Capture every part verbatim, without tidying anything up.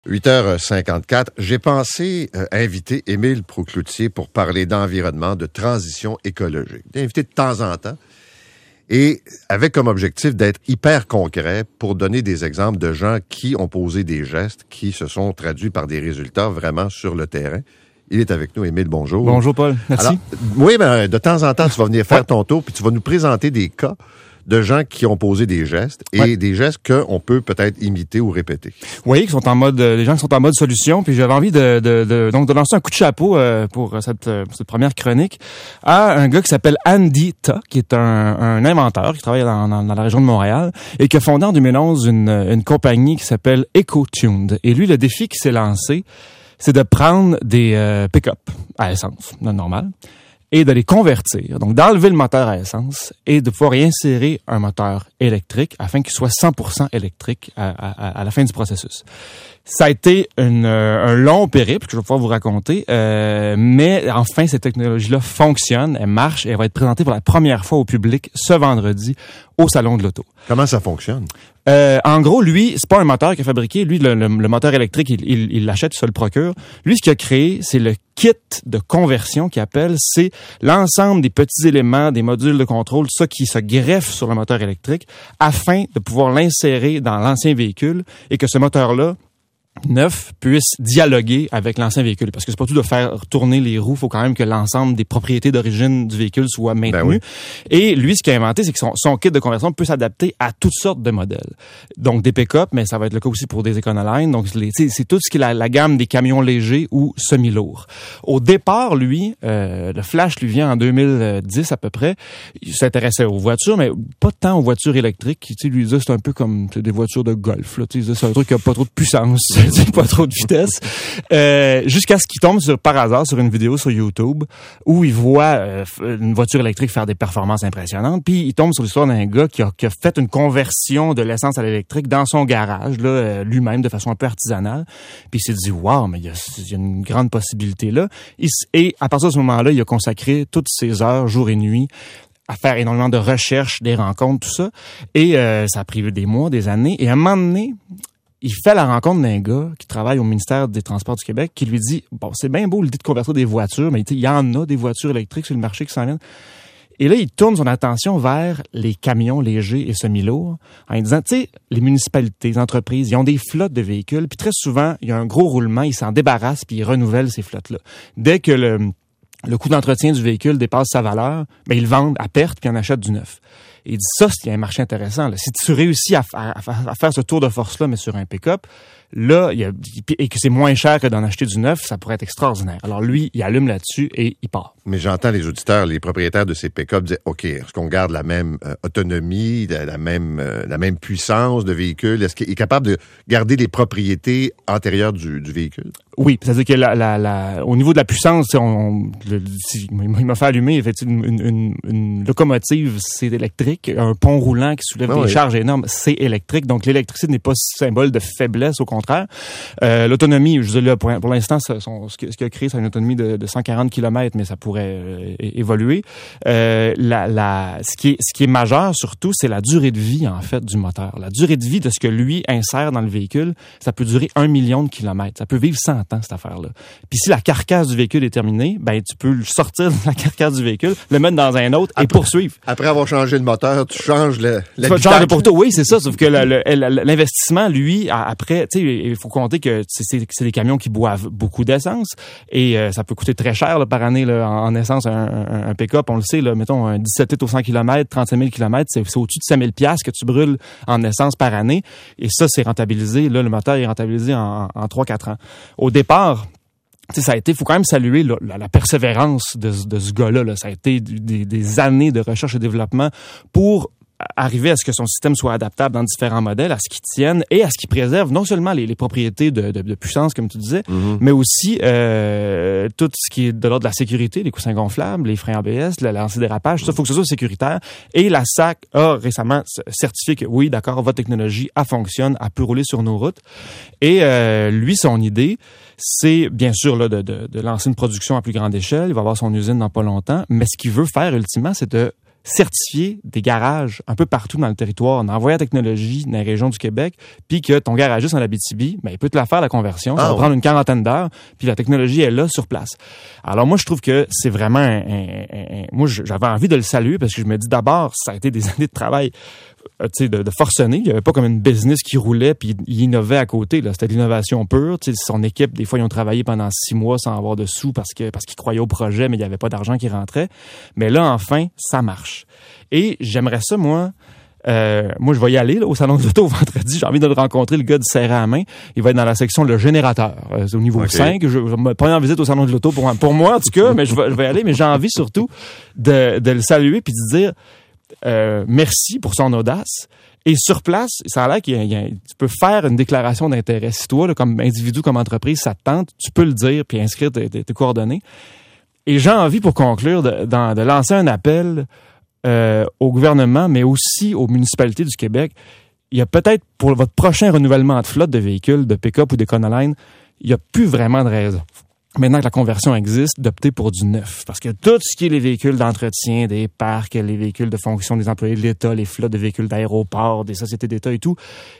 huit heures cinquante-quatre, j'ai pensé euh, inviter Émile Proucloutier pour parler d'environnement, de transition écologique. D'inviter de temps en temps et avec comme objectif d'être hyper concret pour donner des exemples de gens qui ont posé des gestes qui se sont traduits par des résultats vraiment sur le terrain. Il est avec nous. Émile, bonjour. Bonjour, Paul. Merci. Alors, oui, mais de temps en temps, tu vas venir faire ton tour puis tu vas nous présenter des cas de gens qui ont posé des gestes et ouais. des gestes qu'on peut peut-être imiter ou répéter. Oui, qui sont en mode, les gens qui sont en mode solution. Puis j'avais envie de, de, de donc de lancer un coup de chapeau euh, pour cette, cette première chronique à un gars qui s'appelle Andy Ta, qui est un, un inventeur qui travaille dans, dans, dans la région de Montréal et qui a fondé en deux mille onze une, une compagnie qui s'appelle EcoTuned. Et lui, le défi qui s'est lancé, c'est de prendre des euh, pick-up à essence, normal, et de les convertir, donc d'enlever le moteur à essence et de pouvoir y insérer un moteur électrique afin qu'il soit cent pour cent électrique à, à, à la fin du processus. Ça a été une, euh, un long périple que je vais pouvoir vous raconter, euh, mais enfin, cette technologie-là fonctionne, elle marche et elle va être présentée pour la première fois au public ce vendredi au Salon de l'Auto. Comment ça fonctionne? Euh, en gros, lui, c'est pas un moteur qu'il a fabriqué. Lui, le, le, le moteur électrique, il, il, il l'achète, il se le procure. Lui, ce qu'il a créé, c'est le kit de conversion qu'il appelle. C'est l'ensemble des petits éléments, des modules de contrôle, tout ça qui se greffe sur le moteur électrique afin de pouvoir l'insérer dans l'ancien véhicule et que ce moteur-là, neuf, puisse dialoguer avec l'ancien véhicule. Parce que c'est pas tout de faire tourner les roues, il faut quand même que l'ensemble des propriétés d'origine du véhicule soit maintenu. Ben oui. Et lui, ce qu'il a inventé, c'est que son, son kit de conversion peut s'adapter à toutes sortes de modèles. Donc des pick-up, mais ça va être le cas aussi pour des Econoline. Donc les, c'est tout ce qui est la, la gamme des camions légers ou semi-lourds. Au départ, lui, euh, le flash lui vient en deux mille dix à peu près. Il s'intéressait aux voitures, mais pas tant aux voitures électriques. Tu sais, lui, c'est un peu comme des voitures de golf. Là. Tu sais, c'est un truc qui a pas trop de puissance. Pas trop de vitesse, euh, jusqu'à ce qu'il tombe sur, par hasard sur une vidéo sur YouTube où il voit euh, une voiture électrique faire des performances impressionnantes, puis il tombe sur l'histoire d'un gars qui a, qui a fait une conversion de l'essence à l'électrique dans son garage, là, euh, lui-même, de façon un peu artisanale, puis il s'est dit « Wow, mais il y a, il y a une grande possibilité là », et à partir de ce moment-là, il a consacré toutes ses heures, jour et nuit, à faire énormément de recherches, des rencontres, tout ça, et euh, ça a pris des mois, des années, et à un moment donné, il fait la rencontre d'un gars qui travaille au ministère des Transports du Québec qui lui dit « Bon, c'est bien beau l'idée de convertir des voitures, mais il y en a des voitures électriques sur le marché qui s'en viennent. » Et là, il tourne son attention vers les camions légers et semi-lourds en lui disant, tu sais, les municipalités, les entreprises, ils ont des flottes de véhicules, puis très souvent, il y a un gros roulement, ils s'en débarrassent, puis ils renouvellent ces flottes-là. Dès que le, le coût d'entretien du véhicule dépasse sa valeur, ben ils le vendent à perte, puis en achètent du neuf. Et il dit ça, c'est un marché intéressant. Là. Si tu réussis à, à, à faire ce tour de force-là, mais sur un pick-up, là, il y a, et que c'est moins cher que d'en acheter du neuf, ça pourrait être extraordinaire. Alors lui, il allume là-dessus et il part. Mais j'entends les auditeurs, les propriétaires de ces pick-up dire, OK, est-ce qu'on garde la même euh, autonomie, la, la même euh, la même puissance de véhicule? Est-ce qu'il est capable de garder les propriétés antérieures du, du véhicule? Oui, c'est-à-dire que la, la, la, au niveau de la puissance, on, le, il m'a fait allumer, il fait une, une, une, une locomotive, c'est électrique, un pont roulant qui soulève ah des oui. charges énormes, c'est électrique. Donc l'électricité n'est pas symbole de faiblesse, au contraire. Euh, l'autonomie, je dis là, pour, pour l'instant, ce, son, ce qu'il a créé, c'est une autonomie de, de cent quarante kilomètres, mais ça pourrait euh, évoluer. Euh, la, la, ce qui est, ce qui est majeur surtout, c'est la durée de vie en fait du moteur. La durée de vie de ce que lui insère dans le véhicule, ça peut durer un million de kilomètres. Ça peut vivre cent ans cette affaire-là. Puis si la carcasse du véhicule est terminée, ben tu peux le sortir de la carcasse du véhicule, le mettre dans un autre et après, poursuivre. Après avoir changé le moteur, tu changes le tu vas changer pour tout. Oui, c'est ça. Sauf que le, le, l'investissement, lui, après, tu sais, il faut compter que c'est, c'est, c'est des camions qui boivent beaucoup d'essence et euh, ça peut coûter très cher là, par année là, en, en essence un, un, un pick-up. On le sait, là, mettons un dix-sept litres au cent kilomètres, trente-cinq mille kilomètres, c'est, c'est au-dessus de cinq mille dollars que tu brûles en essence par année. Et ça, c'est rentabilisé. Là, le moteur est rentabilisé en, en trois à quatre ans. Au départ, t'sais, ça a été, faut quand même saluer là, la, la persévérance de, de ce gars-là. Là. Ça a été des, des années de recherche et développement pour arriver à ce que son système soit adaptable dans différents modèles, à ce qu'il tienne et à ce qu'il préserve non seulement les, les propriétés de, de, de puissance, comme tu disais, mm-hmm. mais aussi euh, tout ce qui est de l'ordre de la sécurité, les coussins gonflables, les freins A B S, le l'antidérapage, tout ça, il faut que ce soit sécuritaire. Et la S A C a récemment certifié que oui, d'accord, votre technologie, elle fonctionne, elle peut rouler sur nos routes. Et euh, lui, son idée, c'est bien sûr là, de, de, de lancer une production à plus grande échelle. Il va avoir son usine dans pas longtemps, mais ce qu'il veut faire ultimement, c'est de certifier des garages un peu partout dans le territoire, en envoyant la technologie dans les régions du Québec, puis que ton garagiste en Abitibi, ben, il peut te la faire, la conversion. Ça ah, va ouais. prendre une quarantaine d'heures, puis la technologie est là, sur place. Alors moi, je trouve que c'est vraiment... Un, un, un, un, moi, j'avais envie de le saluer parce que je me dis d'abord, ça a été des années de travail euh, de, de forcené. Il n'y avait pas comme une business qui roulait, puis il innovait à côté. Là. C'était de l'innovation pure. T'sais, son équipe, des fois, ils ont travaillé pendant six mois sans avoir de sous parce que parce qu'ils croyaient au projet, mais il n'y avait pas d'argent qui rentrait. Mais là, enfin, ça marche. Et j'aimerais ça, moi, euh, moi je vais y aller là, au Salon de l'Auto vendredi. J'ai envie de le rencontrer, le gars de serrer à la main. Il va être dans la section le générateur. Euh, c'est au niveau okay. cinq. Je, je me première visite au Salon de l'Auto pour, pour moi, en tout cas, mais je vais, je vais y aller. Mais j'ai envie surtout de, de le saluer puis de dire euh, merci pour son audace. Et sur place, ça a l'air qu'il y a, il y a, tu peux faire une déclaration d'intérêt. Si toi, là, comme individu, comme entreprise, ça te tente, tu peux le dire puis inscrire tes, tes, tes coordonnées. Et j'ai envie, pour conclure, de, de, de lancer un appel euh, au gouvernement, mais aussi aux municipalités du Québec. Il y a peut-être, pour votre prochain renouvellement de flotte de véhicules, de pick-up ou d'Econoline, il n'y a plus vraiment de raison, maintenant que la conversion existe, d'opter pour du neuf. Parce que tout ce qui est les véhicules d'entretien, des parcs, les véhicules de fonction des employés de l'État, les flottes de véhicules d'aéroports, des sociétés d'État et tout,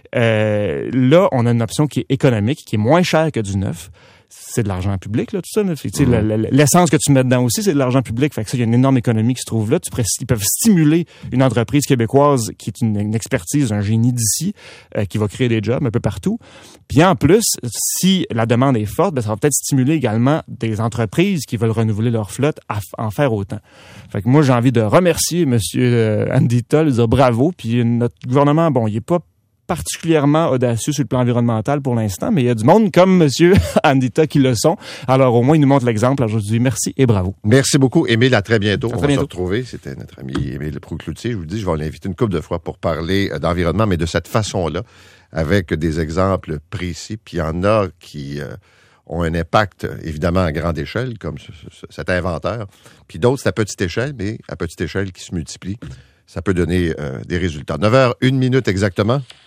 euh, là, on a une option qui est économique, qui est moins chère que du neuf. C'est de l'argent public, là, tout ça. Là. Mmh. L'essence que tu mets dedans aussi, c'est de l'argent public. Fait que ça, il y a une énorme économie qui se trouve là. Tu pourrais, ils peuvent stimuler une entreprise québécoise qui est une, une expertise, un génie d'ici, euh, qui va créer des jobs un peu partout. Puis en plus, si la demande est forte, ben, ça va peut-être stimuler également des entreprises qui veulent renouveler leur flotte à f- en faire autant. Fait que moi, j'ai envie de remercier M. Andita, lui dire bravo. Puis notre gouvernement, bon, il est pas particulièrement audacieux sur le plan environnemental pour l'instant, mais il y a du monde comme M. Andita qui le sont. Alors, au moins, il nous montre l'exemple. Alors, je dis merci et bravo. Merci beaucoup, Émile. À très bientôt. À très On bientôt. va se retrouver. C'était notre ami Émile Proucloutier. Je vous dis, je vais l'inviter une couple de fois pour parler d'environnement, mais de cette façon-là, avec des exemples précis. Puis il y en a qui euh, ont un impact, évidemment, à grande échelle, comme ce, ce, cet inventeur. Puis d'autres, c'est à petite échelle, mais à petite échelle qui se multiplient. Ça peut donner euh, des résultats. neuf heures, une minute exactement.